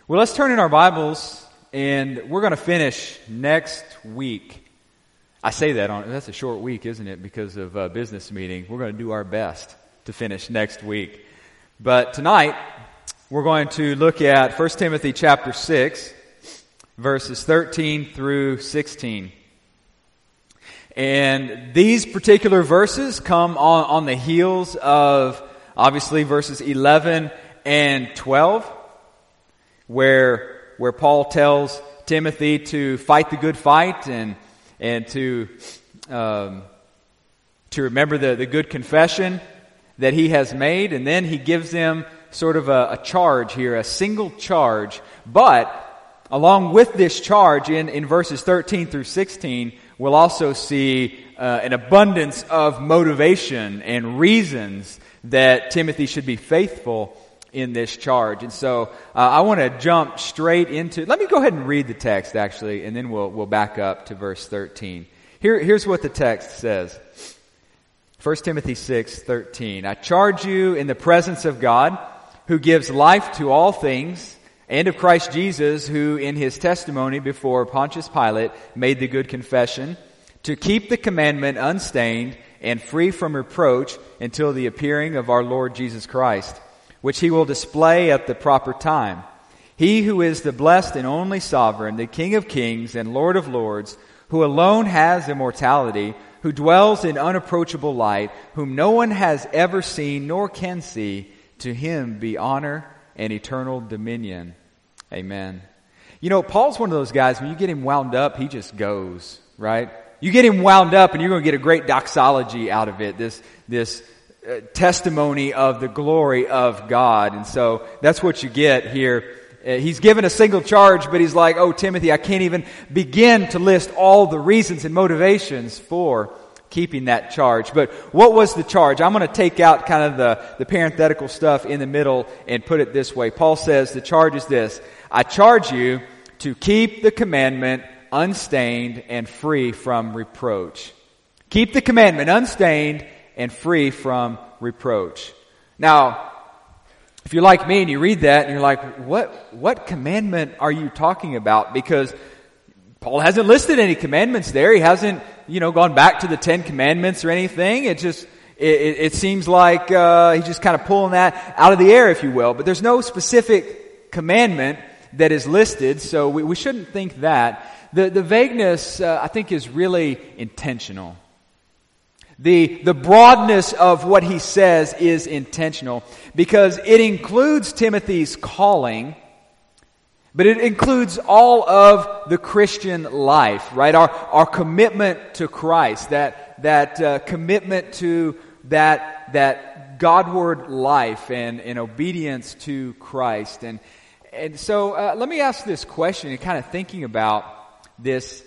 Well, let's turn in our Bibles, and we're going to finish next week. I say that's a short week, isn't it, because of a business meeting. We're going to do our best to finish next week. But tonight, we're going to look at 1 Timothy chapter 6, verses 13 through 16. And these particular verses come on the heels of, obviously, verses 11 and 12, where Paul tells Timothy to fight the good fight and to remember the good confession that he has made. And then he gives them sort of a charge here, a single charge. But along with this charge in verses 13 through 16, we'll also see an abundance of motivation and reasons that Timothy should be faithful in this charge. And so I want to jump straight into, let me go ahead and read the text actually, and then we'll back up to verse 13. Here's what the text says. 1 Timothy 6:13. I charge you in the presence of God, who gives life to all things, and of Christ Jesus, who in his testimony before Pontius Pilate made the good confession, to keep the commandment unstained and free from reproach until the appearing of our Lord Jesus Christ, which he will display at the proper time. He who is the blessed and only sovereign, the King of kings and Lord of lords, who alone has immortality, who dwells in unapproachable light, whom no one has ever seen nor can see, to him be honor and eternal dominion. Amen. You know, Paul's one of those guys, when you get him wound up, he just goes, right? You get him wound up and you're going to get a great doxology out of it, this testimony of the glory of God. And so that's what you get here. He's given a single charge, but he's like, oh, Timothy, I can't even begin to list all the reasons and motivations for keeping that charge. But what was the charge? I'm going to take out kind of the parenthetical stuff in the middle and put it this way. Paul says the charge is this: I charge you to keep the commandment unstained and free from reproach. Keep the commandment unstained and free from reproach. Now, if you're like me and you read that and you're like, what commandment are you talking about? Because Paul hasn't listed any commandments there. He hasn't, gone back to the 10 Commandments or anything. It seems like he's just kind of pulling that out of the air, if you will. But there's no specific commandment that is listed, so we shouldn't think that. The vagueness, I think, is really intentional. The broadness of what he says is intentional because it includes Timothy's calling, but it includes all of the Christian life, right? Our commitment to Christ, that commitment to that Godward life and obedience to Christ. And so let me ask this question, and kind of thinking about this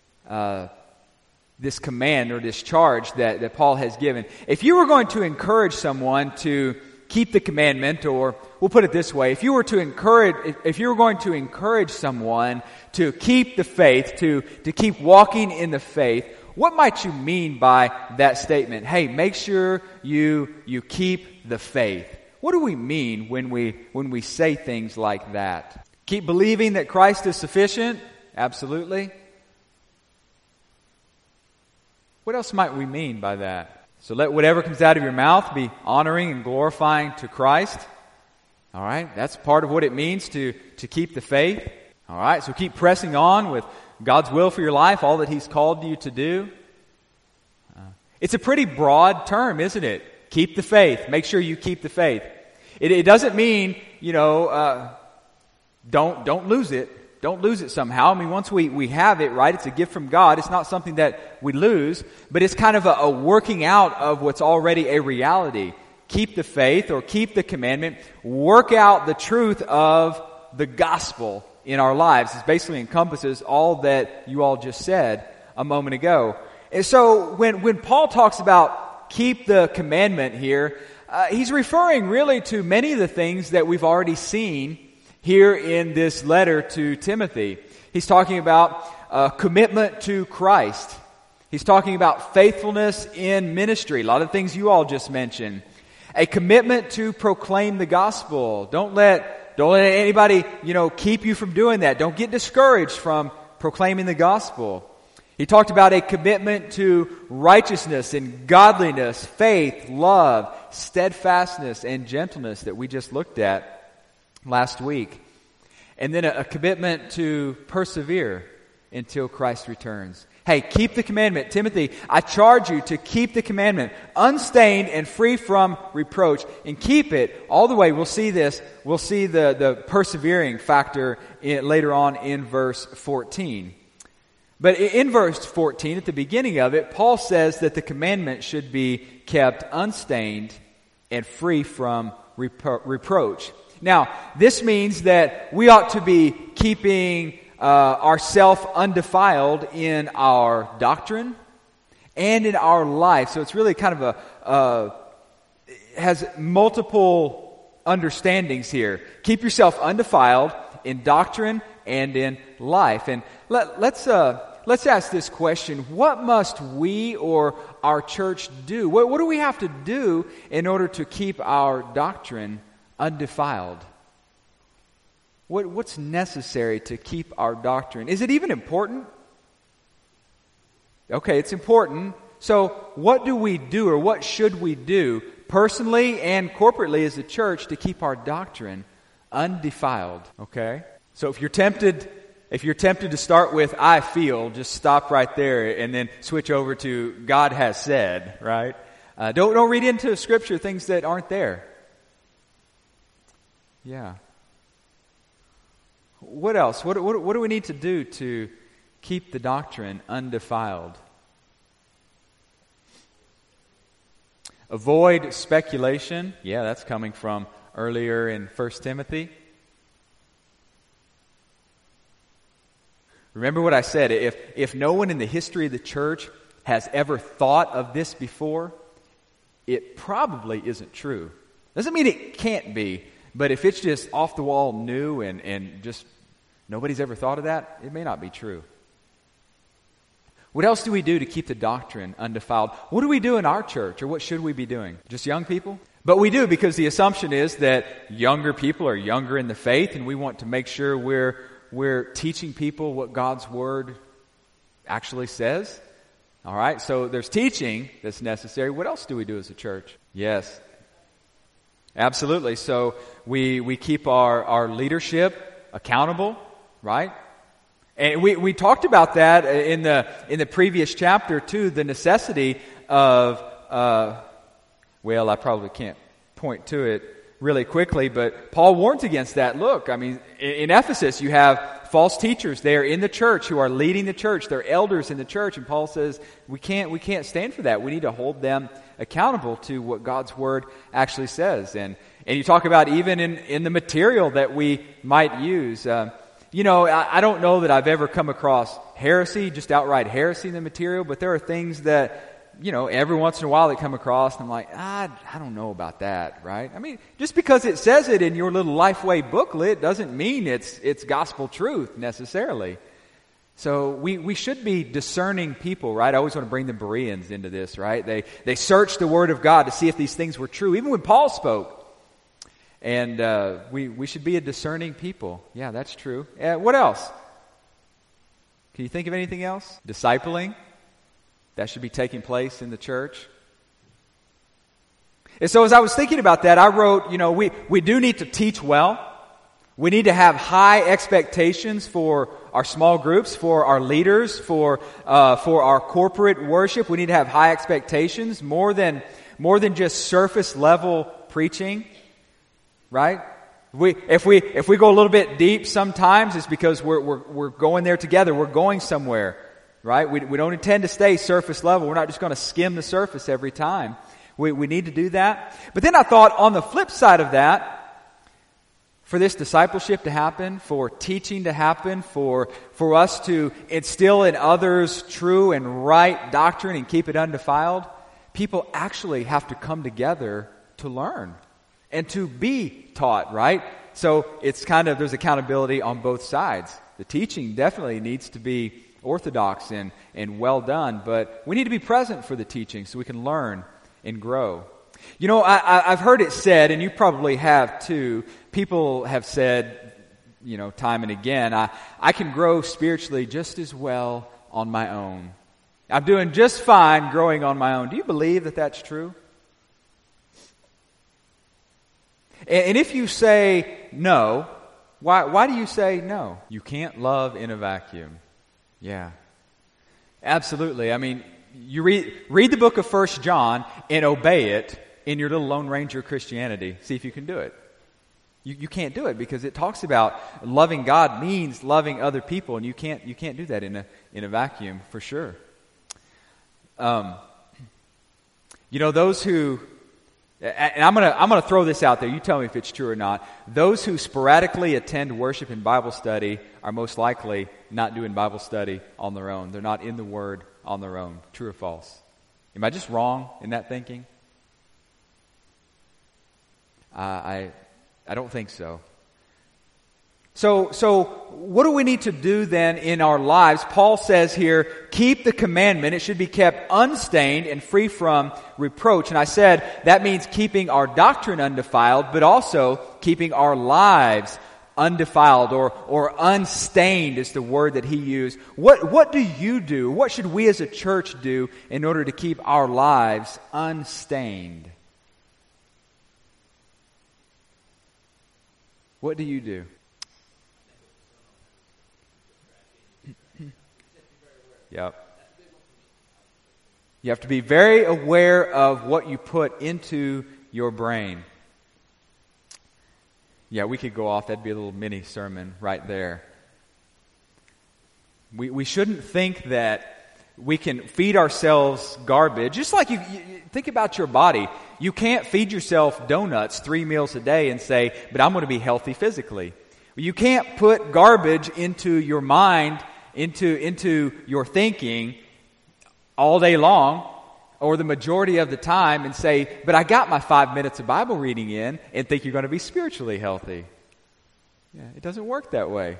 command or this charge that Paul has given. If you were going to encourage someone to keep the commandment, or we'll put it this way, if you were going to encourage someone to keep the faith, to keep walking in the faith, what might you mean by that statement? Hey, make sure you keep the faith. What do we mean when we say things like that? Keep believing that Christ is sufficient? Absolutely. What else might we mean by that? So let whatever comes out of your mouth be honoring and glorifying to Christ. All right, that's part of what it means to keep the faith. All right, so keep pressing on with God's will for your life, all that He's called you to do. It's a pretty broad term, isn't it? Keep the faith. Make sure you keep the faith. It doesn't mean, don't lose it. Don't lose it somehow. I mean, once we have it, right, it's a gift from God. It's not something that we lose, but it's kind of a working out of what's already a reality. Keep the faith or keep the commandment. Work out the truth of the gospel in our lives. It basically encompasses all that you all just said a moment ago. And so when Paul talks about keep the commandment here, he's referring really to many of the things that we've already seen here in this letter to Timothy. He's talking about commitment to Christ. He's talking about faithfulness in ministry. A lot of things you all just mentioned. A commitment to proclaim the gospel. Don't let let anybody, keep you from doing that. Don't get discouraged from proclaiming the gospel. He talked about a commitment to righteousness and godliness, faith, love, steadfastness, and gentleness that we just looked at last week. And then a commitment to persevere until Christ returns. Hey, keep the commandment. Timothy, I charge you to keep the commandment unstained and free from reproach. And keep it all the way. We'll see this. We'll see the persevering factor later on in verse 14. But in verse 14, at the beginning of it, Paul says that the commandment should be kept unstained and free from reproach. Now, this means that we ought to be keeping ourselves undefiled in our doctrine and in our life. So it's really kind of has multiple understandings here. Keep yourself undefiled in doctrine and in life. And let's ask this question: what must we or our church do? What do we have to do in order to keep our doctrine undefiled? What's necessary to keep our doctrine? Is it even important? Okay, it's important. So what do we do, or what should we do personally and corporately as a church to keep our doctrine undefiled? Okay? So if you're tempted to start with "I feel," just stop right there and then switch over to "God has said," right? Don't read into Scripture things that aren't there. Yeah. What else? What do we need to do to keep the doctrine undefiled? Avoid speculation. Yeah, that's coming from earlier in 1 Timothy. Remember what I said. If no one in the history of the church has ever thought of this before, it probably isn't true. Doesn't mean it can't be, but if it's just off the wall new and just nobody's ever thought of that, it may not be true. What else do we do to keep the doctrine undefiled? What do we do in our church, or what should we be doing? Just young people? But we do, because the assumption is that younger people are younger in the faith, and we want to make sure we're teaching people what God's Word actually says. All right, so there's teaching that's necessary. What else do we do as a church? Yes, absolutely. So we keep our leadership accountable, right? And we talked about that in the previous chapter too, the necessity of, well, I probably can't point to it really quickly, but Paul warns against that. Look, I mean, in Ephesus you have false teachers there in the church who are leading the church. They're elders in the church, and Paul says we can't stand for that. We need to hold them accountable to what God's Word actually says. And you talk about even in the material that we might use. I don't know that I've ever come across heresy, just outright heresy in the material, but there are things that, every once in a while they come across, and I'm like, I don't know about that, right? I mean, just because it says it in your little Lifeway booklet doesn't mean it's gospel truth necessarily. So we should be discerning people, right? I always want to bring the Bereans into this, right? They searched the Word of God to see if these things were true, even when Paul spoke. And we should be a discerning people. Yeah, that's true. What else? Can you think of anything else? Discipling. That should be taking place in the church. And so as I was thinking about that, I wrote, we do need to teach well. We need to have high expectations for our small groups, for our leaders, for our corporate worship. We need to have high expectations, more than just surface level preaching. Right? If we go a little bit deep sometimes, it's because we're going there together. We're going somewhere, right? We don't intend to stay surface level. We're not just going to skim the surface every time. We need to do that. But then I thought, on the flip side of that, for this discipleship to happen, for teaching to happen, for us to instill in others true and right doctrine and keep it undefiled, people actually have to come together to learn and to be taught, right? So it's there's accountability on both sides. The teaching definitely needs to be orthodox and well done, but we need to be present for the teaching so we can learn and grow. I've heard it said, and you probably have too, people have said, time and again, I can grow spiritually just as well on my own. I'm doing just fine growing on my own. Do you believe that that's true? And if you say no, why do you say no? You can't love in a vacuum. Yeah. Absolutely. I mean, you read the book of 1 John and obey it in your little Lone Ranger Christianity. See if you can do it. You can't do it because it talks about loving God means loving other people, and you can't do that in a vacuum for sure. Those who, and I'm gonna throw this out there. You tell me if it's true or not. Those who sporadically attend worship and Bible study are most likely not doing Bible study on their own. They're not in the Word on their own. True or false? Am I just wrong in that thinking? I don't think so. So what do we need to do then in our lives? Paul says here, keep the commandment. It should be kept unstained and free from reproach. And I said that means keeping our doctrine undefiled, but also keeping our lives undefiled or unstained is the word that he used. What do you do? What should we as a church do in order to keep our lives unstained? What do you do? Yep. You have to be very aware of what you put into your brain. Yeah, we could go off. That'd be a little mini sermon right there. We shouldn't think that we can feed ourselves garbage. Just like you think about your body. You can't feed yourself donuts 3 meals a day and say, but I'm going to be healthy physically. You can't put garbage into your mind, into your thinking all day long or the majority of the time and say, but I got my 5 minutes of Bible reading in and think you're going to be spiritually healthy. Yeah, it doesn't work that way.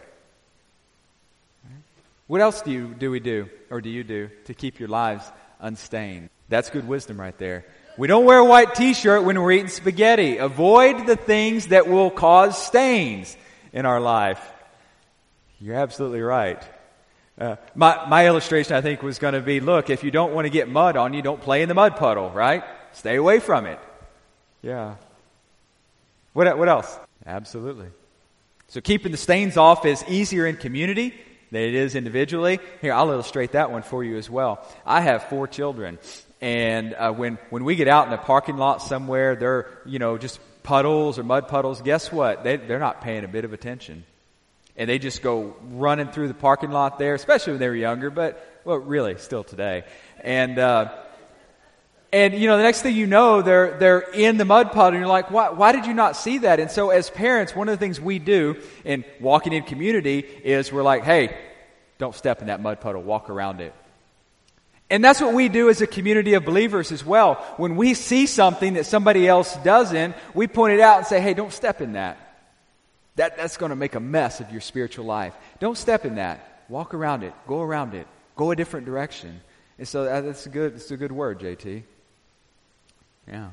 What else do you do to keep your lives unstained? That's good wisdom right there. We don't wear a white t-shirt when we're eating spaghetti. Avoid the things that will cause stains in our life. You're absolutely right. My illustration, I think, was going to be, look, if you don't want to get mud on you, don't play in the mud puddle, right? Stay away from it. Yeah. What else? Absolutely. So keeping the stains off is easier in community than it is individually. Here, I'll illustrate that one for you as well. I have 4 children, and when we get out in a parking lot somewhere, they're, just puddles or mud puddles, guess what? They're not paying a bit of attention. And they just go running through the parking lot there, especially when they were younger, but, well, really, still today. And the next thing you know, they're in the mud puddle, and you're like, why did you not see that? And so as parents, one of the things we do in walking in community is we're like, hey, don't step in that mud puddle, walk around it. And that's what we do as a community of believers as well. When we see something that somebody else doesn't, we point it out and say, hey, don't step in that. That's going to make a mess of your spiritual life. Don't step in that. Walk around it. Go around it. Go a different direction. And so that's a good word, JT. Yeah.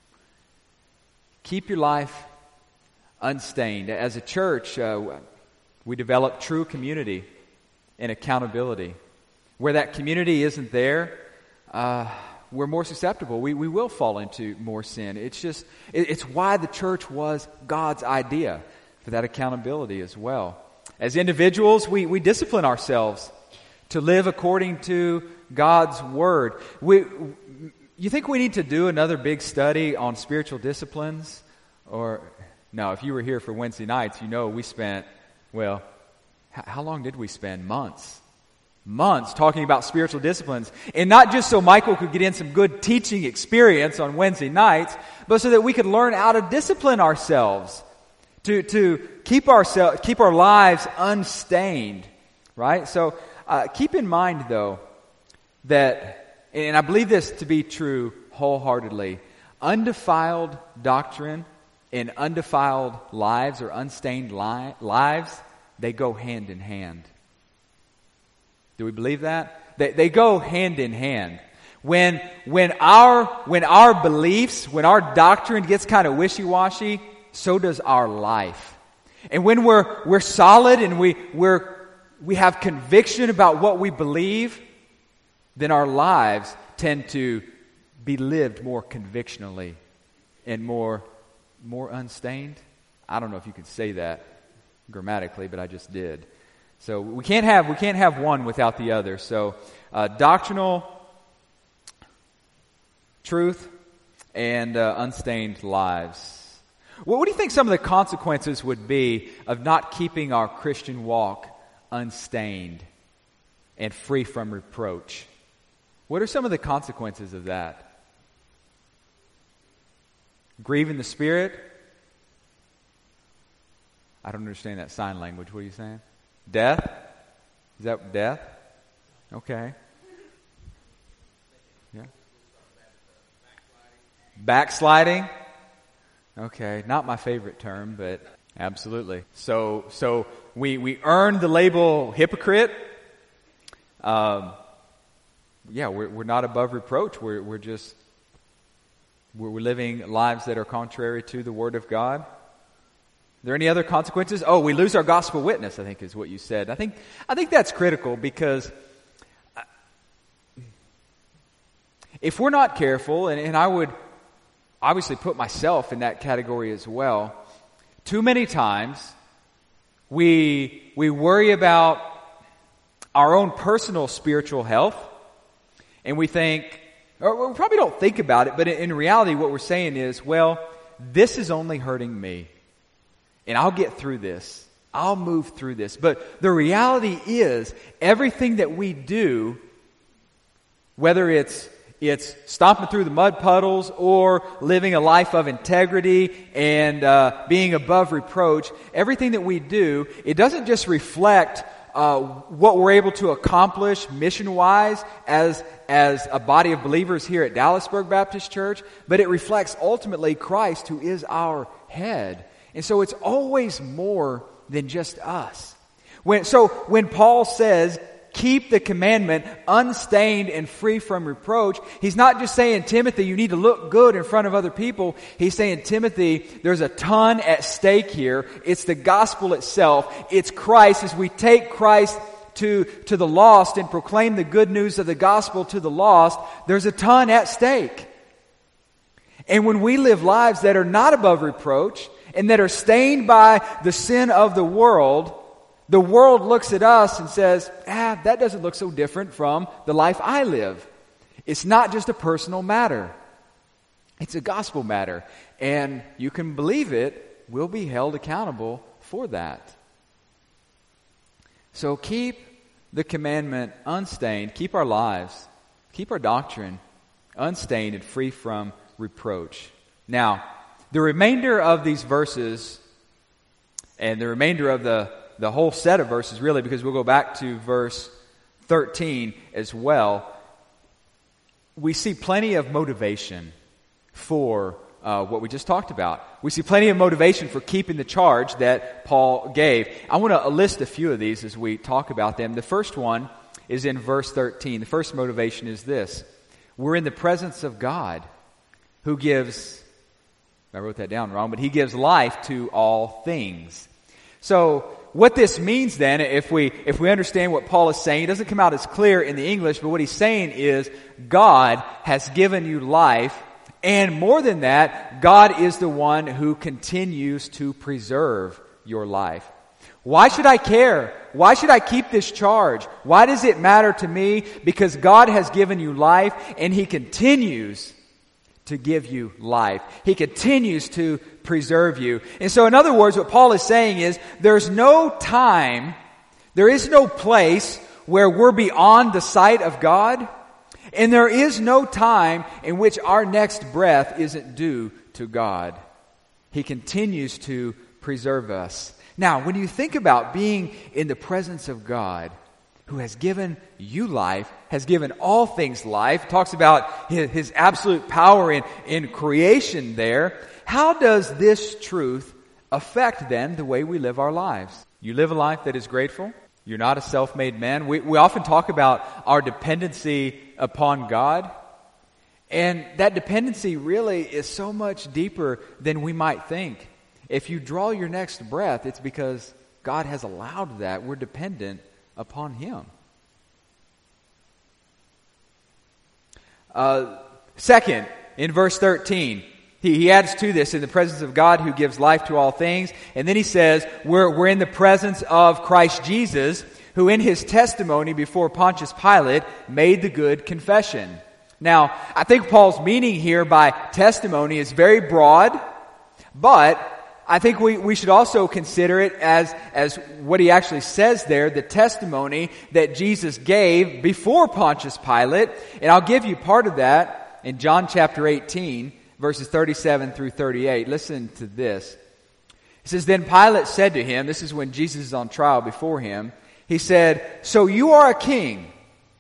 Keep your life unstained. As a church, we develop true community and accountability. Where that community isn't there, we're more susceptible. We will fall into more sin. It's why the church was God's idea for that accountability as well. As individuals, we discipline ourselves to live according to God's Word. You think we need to do another big study on spiritual disciplines? Or, no, if you were here for Wednesday nights, we spent, how long did we spend? Months talking about spiritual disciplines. And not just so Michael could get in some good teaching experience on Wednesday nights, but so that we could learn how to discipline ourselves. To keep our lives unstained, right? So keep in mind, though, that, and I believe this to be true wholeheartedly, undefiled doctrine and undefiled lives or unstained lives, they go hand in hand. Do we believe that? They go hand in hand. When our beliefs, when our doctrine gets kind of wishy-washy, so does our life. And when we're solid and we have conviction about what we believe, then our lives tend to be lived more convictionally and more unstained. I don't know if you could say that grammatically, but I just did. So we can't have one without the other. So doctrinal truth and unstained lives. Well, what do you think some of the consequences would be of not keeping our Christian walk unstained and free from reproach? What are some of the consequences of that? Grieving the Spirit? I don't understand that sign language. What are you saying? Death? Is that death? Okay. Yeah. Backsliding? Okay, not my favorite term, but absolutely. So we earn the label hypocrite. We're not above reproach. We're living lives that are contrary to the Word of God. Are there any other consequences? Oh, we lose our gospel witness, I think is what you said. I think that's critical because if we're not careful, and I would obviously put myself in that category as well, too many times we worry about our own personal spiritual health, and we think, or we probably don't think about it, but in reality what we're saying is, well, this is only hurting me, and I'll get through this. I'll move through this. But the reality is, everything that we do, whether it's stomping through the mud puddles or living a life of integrity and being above reproach, everything that we do, it doesn't just reflect what we're able to accomplish mission-wise as a body of believers here at Dallasburg Baptist Church, but it reflects ultimately Christ, who is our head. And so it's always more than just us. When Paul says, keep the commandment unstained and free from reproach, he's not just saying, Timothy, you need to look good in front of other people. He's saying, Timothy, there's a ton at stake here. It's the gospel itself. It's Christ. As we take Christ to the lost and proclaim the good news of the gospel to the lost, there's a ton at stake. And when we live lives that are not above reproach and that are stained by the sin of the world looks at us and says, that doesn't look so different from the life I live. It's not just a personal matter. It's a gospel matter. And you can believe it, we'll be held accountable for that. So keep the commandment unstained. Keep our lives, keep our doctrine unstained and free from reproach. Now, the remainder of these verses and the remainder of the whole set of verses, really, because we'll go back to verse 13 as well, we see plenty of motivation for what we just talked about. We see plenty of motivation for keeping the charge that Paul gave. I want to list a few of these as we talk about them. The first one is in verse 13. The first motivation is this: we're in the presence of God, who gives, I wrote that down wrong, but He gives life to all things. So what this means then, if we understand what Paul is saying, it doesn't come out as clear in the English, but what he's saying is God has given you life, and more than that, God is the one who continues to preserve your life. Why should I care? Why should I keep this charge? Why does it matter to me? Because God has given you life, and He continues to give you life. He continues to preserve you. And so in other words, what Paul is saying is, there's no time, there is no place where we're beyond the sight of God, and there is no time in which our next breath isn't due to God. He continues to preserve us. Now, when you think about being in the presence of God, who has given you life, has given all things life, talks about His absolute power in creation there. How does this truth affect then the way we live our lives? You live a life that is grateful. You're not a self-made man. We often talk about our dependency upon God. And that dependency really is so much deeper than we might think. If you draw your next breath, it's because God has allowed that. We're dependent upon Him. Second, in verse 13, he adds to this, in the presence of God who gives life to all things. And then he says, we're in the presence of Christ Jesus, who in his testimony before Pontius Pilate made the good confession. Now, I think Paul's meaning here by testimony is very broad, but I think we should also consider it as what he actually says there, the testimony that Jesus gave before Pontius Pilate. And I'll give you part of that in John chapter 18, verses 37 through 38. Listen to this. It says, "Then Pilate said to him," this is when Jesus is on trial before him, he said, "So you are a king?" ?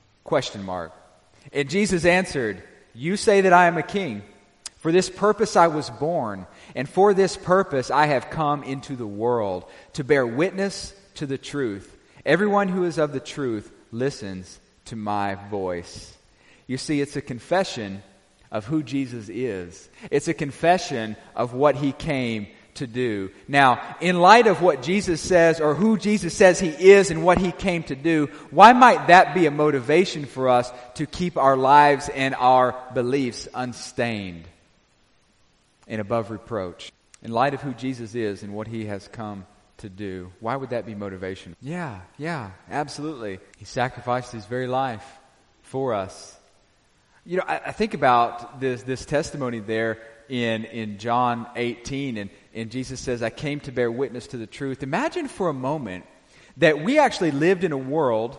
And Jesus answered, "You say that I am a king. For this purpose I was born, and for this purpose I have come into the world, to bear witness to the truth. Everyone who is of the truth listens to my voice." You see, it's a confession of who Jesus is. It's a confession of what He came to do. Now, in light of what Jesus says, or who Jesus says He is and what He came to do, why might that be a motivation for us to keep our lives and our beliefs unstained and above reproach? In light of who Jesus is and what He has come to do, why would that be motivation? Yeah, absolutely. He sacrificed His very life for us. You know, I think about this testimony there in John 18, and Jesus says, "I came to bear witness to the truth." Imagine for a moment that we actually lived in a world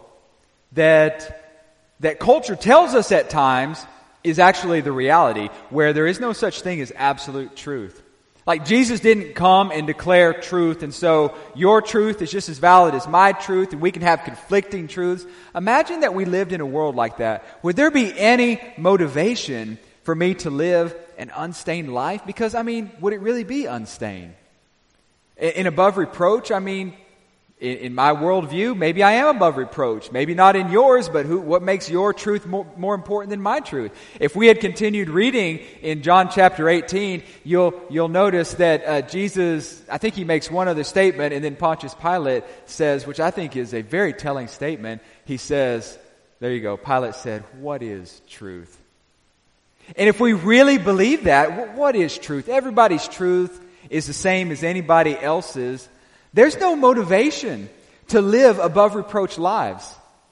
that culture tells us at times is actually the reality, where there is no such thing as absolute truth. Like, Jesus didn't come and declare truth, and so your truth is just as valid as my truth, and we can have conflicting truths. Imagine that we lived in a world like that. Would there be any motivation for me to live an unstained life? Because, would it really be unstained? In above reproach, in my worldview, maybe I am above reproach. Maybe not in yours, but what makes your truth more important than my truth? If we had continued reading in John chapter 18, you'll notice that Jesus, I think he makes one other statement, and then Pontius Pilate says, which I think is a very telling statement, he says, there you go, Pilate said, "What is truth?" And if we really believe that, what is truth? Everybody's truth is the same as anybody else's. There's no motivation to live above reproach lives.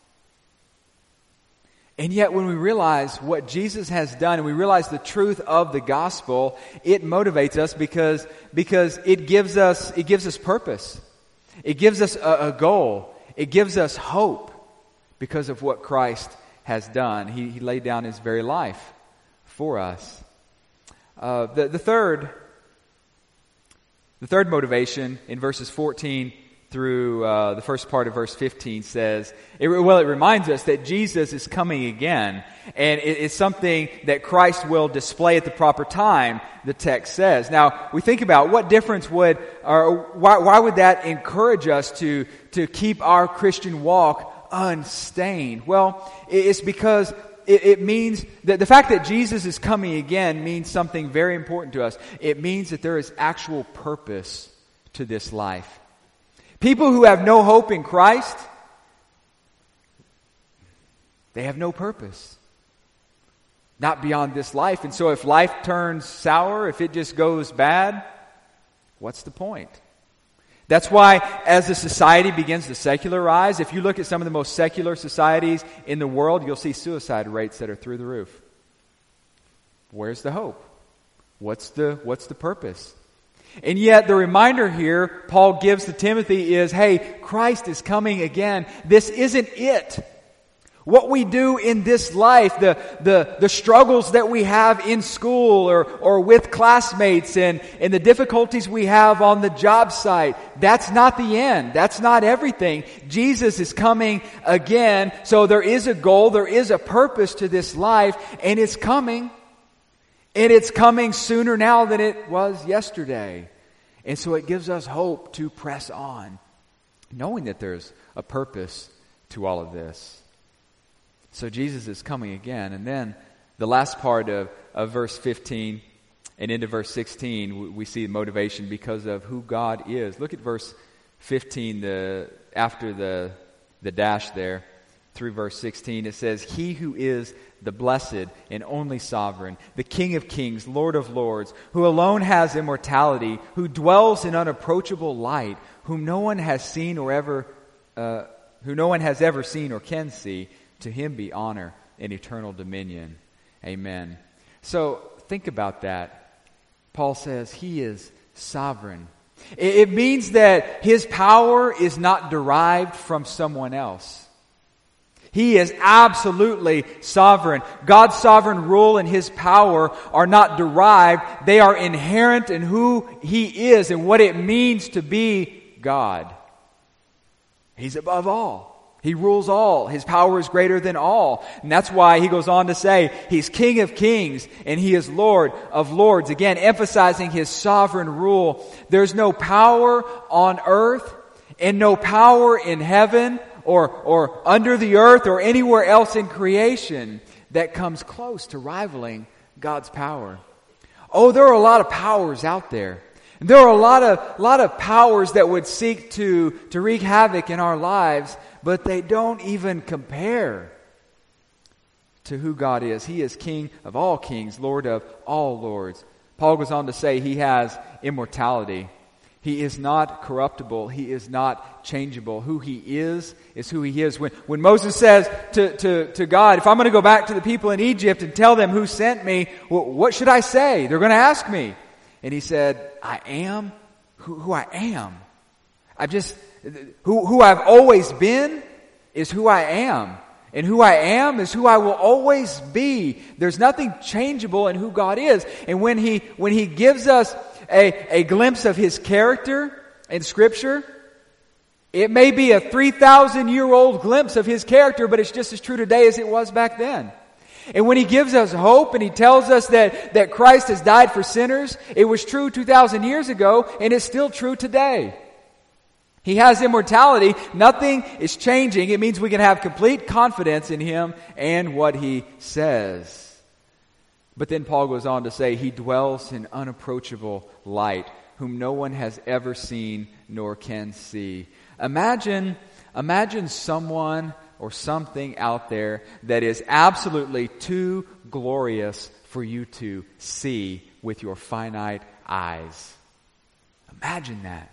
And yet when we realize what Jesus has done and we realize the truth of the gospel, it motivates us because it gives us purpose. It gives us a goal. It gives us hope because of what Christ has done. He laid down His very life for us. The third motivation in verses 14 through the first part of verse 15 says, it reminds us that Jesus is coming again, and it's something that Christ will display at the proper time, the text says. Now, we think about what difference why would that encourage us to keep our Christian walk unstained? Well, it's because it means that the fact that Jesus is coming again means something very important to us. It means that there is actual purpose to this life. People who have no hope in Christ, they have no purpose. Not beyond this life. And so if life turns sour, if it just goes bad, what's the point? That's why as the society begins to secularize, if you look at some of the most secular societies in the world, you'll see suicide rates that are through the roof. Where's the hope? What's the purpose? And yet the reminder here Paul gives to Timothy is, hey, Christ is coming again. This isn't it. What we do in this life, the struggles that we have in school or with classmates and the difficulties we have on the job site, that's not the end. That's not everything. Jesus is coming again. So there is a goal, there is a purpose to this life, and it's coming. And it's coming sooner now than it was yesterday. And so it gives us hope to press on, knowing that there's a purpose to all of this. So Jesus is coming again. And then the last part of verse 15 And into verse 16, we see motivation because of who God is. Look at verse 15, after the dash there, through verse 16. It says, He who is the blessed and only sovereign, the King of kings, Lord of lords, who alone has immortality, who dwells in unapproachable light, whom no one has seen or ever, who no one has ever seen or can see, to him be honor and eternal dominion. Amen. So think about that. Paul says he is sovereign. It means that his power is not derived from someone else. He is absolutely sovereign. God's sovereign rule and his power are not derived. They are inherent in who he is and what it means to be God. He's above all. He rules all. His power is greater than all. And that's why he goes on to say he's King of kings and he is Lord of lords. Again, emphasizing his sovereign rule. There's no power on earth and no power in heaven or under the earth or anywhere else in creation that comes close to rivaling God's power. Oh, there are a lot of powers out there. There are a lot of powers that would seek to wreak havoc in our lives, but they don't even compare to who God is. He is King of all kings, Lord of all lords. Paul goes on to say he has immortality. He is not corruptible. He is not changeable. Who he is who he is. When Moses says to God, if I'm going to go back to the people in Egypt and tell them who sent me, well, what should I say? They're going to ask me. And he said, I am who I am. Who I've always been is who I am. And who I am is who I will always be. There's nothing changeable in who God is. And when he gives us a glimpse of his character in Scripture, it may be a 3,000-year-old glimpse of his character, but it's just as true today as it was back then. And when he gives us hope and he tells us that Christ has died for sinners, it was true 2,000 years ago and it's still true today. He has immortality. Nothing is changing. It means we can have complete confidence in him and what he says. But then Paul goes on to say, he dwells in unapproachable light, whom no one has ever seen nor can see. Imagine someone or something out there that is absolutely too glorious for you to see with your finite eyes. Imagine that.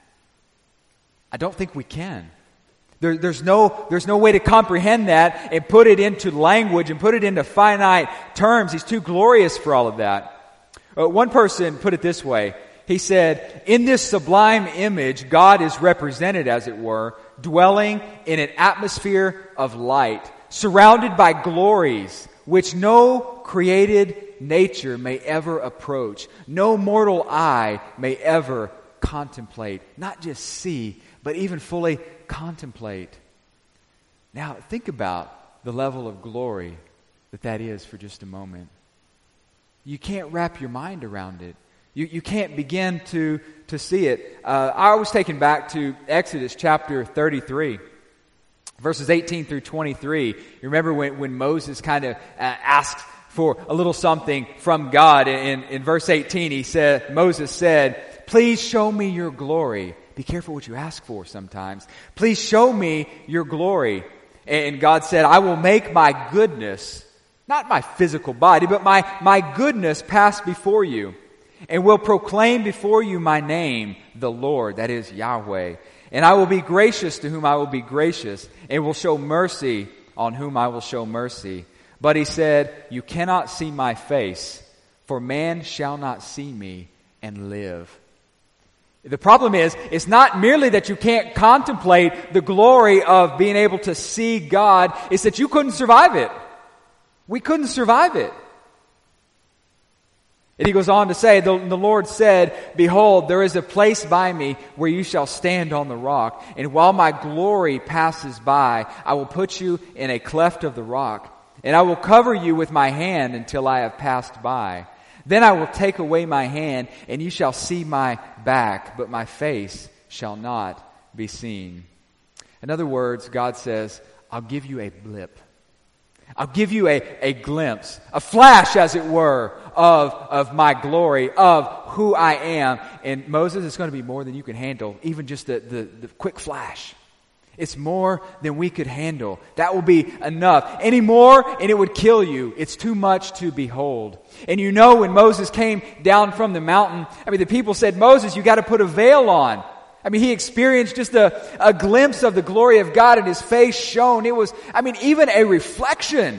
I don't think we can. There's no way to comprehend that and put it into language and put it into finite terms. He's too glorious for all of that. One person put it this way. He said, in this sublime image, God is represented, as it were, dwelling in an atmosphere of light, surrounded by glories which no created nature may ever approach, no mortal eye may ever contemplate, not just see, but even fully contemplate. Now, think about the level of glory that is for just a moment. You can't wrap your mind around it. You can't begin to see it. I was taken back to Exodus chapter 33, verses 18 through 23. You remember when Moses kind of asked for a little something from God. In verse 18, Moses said, please show me your glory. Be careful what you ask for sometimes. Please show me your glory. And God said, I will make my goodness, not my physical body, but my goodness pass before you. And will proclaim before you my name, the Lord, that is Yahweh. And I will be gracious to whom I will be gracious, and will show mercy on whom I will show mercy. But he said, you cannot see my face, for man shall not see me and live. The problem is, it's not merely that you can't contemplate the glory of being able to see God, it's that you couldn't survive it. We couldn't survive it. And he goes on to say, the Lord said, behold, there is a place by me where you shall stand on the rock. And while my glory passes by, I will put you in a cleft of the rock. And I will cover you with my hand until I have passed by. Then I will take away my hand, and you shall see my back, but my face shall not be seen. In other words, God says, I'll give you a blip. I'll give you a glimpse, a flash, as it were, of my glory, of who I am. And Moses, it's going to be more than you can handle, even just the quick flash. It's more than we could handle. That will be enough. Any more, and it would kill you. It's too much to behold. And you know, when Moses came down from the mountain, the people said, Moses, you got to put a veil on. He experienced just a glimpse of the glory of God, and his face shone. It was, even a reflection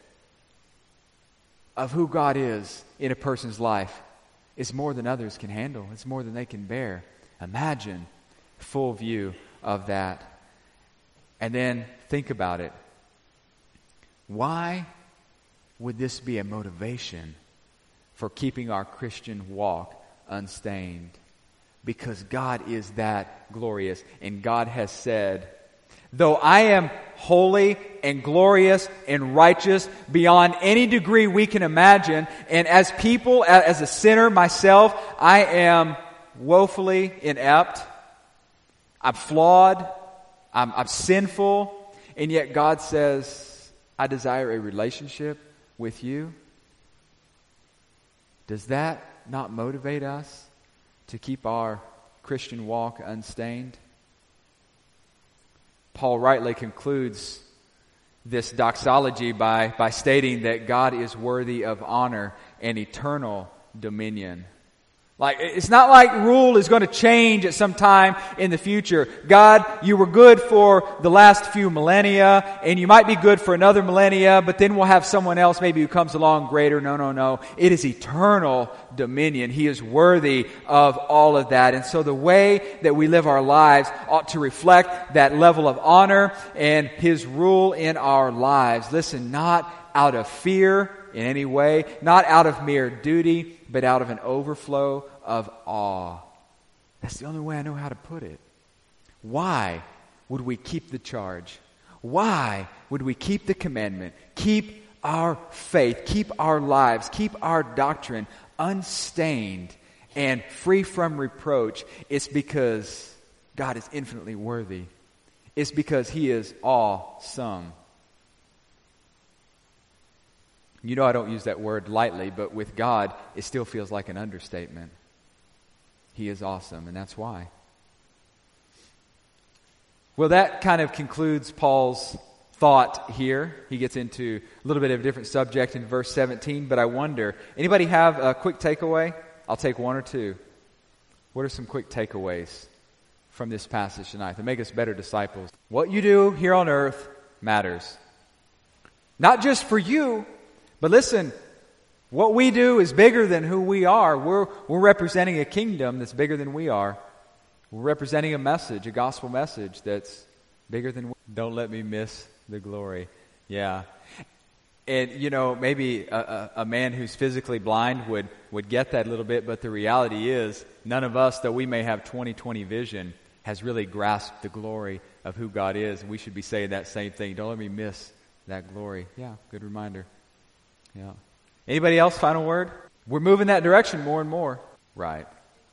of who God is in a person's life is more than others can handle. It's more than they can bear. Imagine full view of that. And then think about it. Why would this be a motivation for keeping our Christian walk unstained? Because God is that glorious. And God has said, though I am holy and glorious and righteous beyond any degree we can imagine, and as people, as a sinner myself, I am woefully inept. I'm flawed. I'm sinful. And yet God says, I desire a relationship with you. Does that not motivate us to keep our Christian walk unstained? Paul rightly concludes this doxology by stating that God is worthy of honor and eternal dominion. It's not like rule is going to change at some time in the future. God, you were good for the last few millennia, and you might be good for another millennia, but then we'll have someone else maybe who comes along greater. No. It is eternal dominion. He is worthy of all of that. And so the way that we live our lives ought to reflect that level of honor and His rule in our lives. Listen, not out of fear in any way, not out of mere duty, but out of an overflow of awe. That's the only way I know how to put it. Why would we keep the charge? Why would we keep the commandment? Keep our faith, keep our lives, keep our doctrine unstained and free from reproach? It's because God is infinitely worthy. It's because He is awesome. You know I don't use that word lightly, but with God, it still feels like an understatement. He is awesome, and that's why. Well, that kind of concludes Paul's thought here. He gets into a little bit of a different subject in verse 17, but I wonder, anybody have a quick takeaway? I'll take one or two. What are some quick takeaways from this passage tonight that make us better disciples? What you do here on earth matters. Not just for you, but listen, what we do is bigger than who we are. We're representing a kingdom that's bigger than we are. We're representing a message, a gospel message that's bigger than we are. Don't let me miss the glory. Yeah. And, maybe a man who's physically blind would get that a little bit, but the reality is none of us, though we may have 20/20 vision, has really grasped the glory of who God is. We should be saying that same thing. Don't let me miss that glory. Yeah, good reminder. Yeah. Anybody else? Final word? We're moving that direction more and more. Right.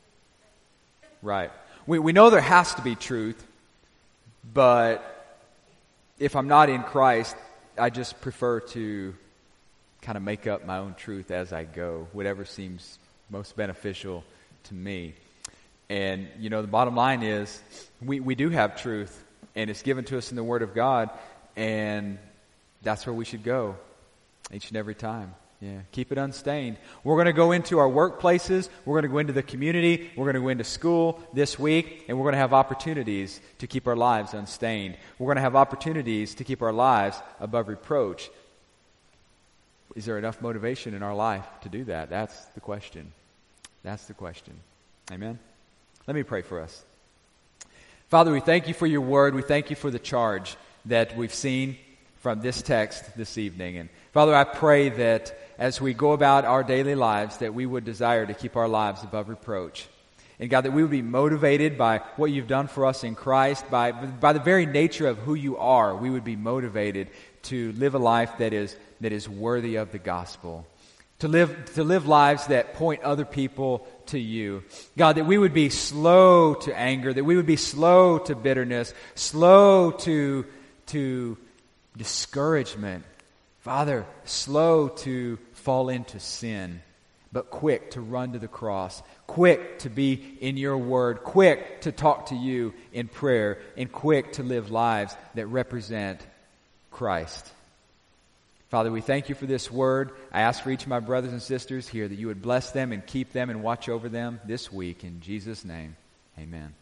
We know there has to be truth, but if I'm not in Christ, I just prefer to kind of make up my own truth as I go, whatever seems most beneficial to me. And, the bottom line is we do have truth, and it's given to us in the Word of God, and that's where we should go. Each and every time. Yeah. Keep it unstained. We're going to go into our workplaces. We're going to go into the community. We're going to go into school this week. And we're going to have opportunities to keep our lives unstained. We're going to have opportunities to keep our lives above reproach. Is there enough motivation in our life to do that? That's the question. That's the question. Amen? Let me pray for us. Father, we thank you for your word. We thank you for the charge that we've seen from this text this evening. And Father, I pray that as we go about our daily lives, that we would desire to keep our lives above reproach. And God, that we would be motivated by what you've done for us in Christ, by the very nature of who you are, we would be motivated to live a life that is worthy of the gospel. To live lives that point other people to you. God, that we would be slow to anger, that we would be slow to bitterness, slow to discouragement. Father, slow to fall into sin, but quick to run to the cross, quick to be in your word, quick to talk to you in prayer, and quick to live lives that represent Christ. Father, we thank you for this word. I ask for each of my brothers and sisters here that you would bless them and keep them and watch over them this week. In Jesus' name, amen.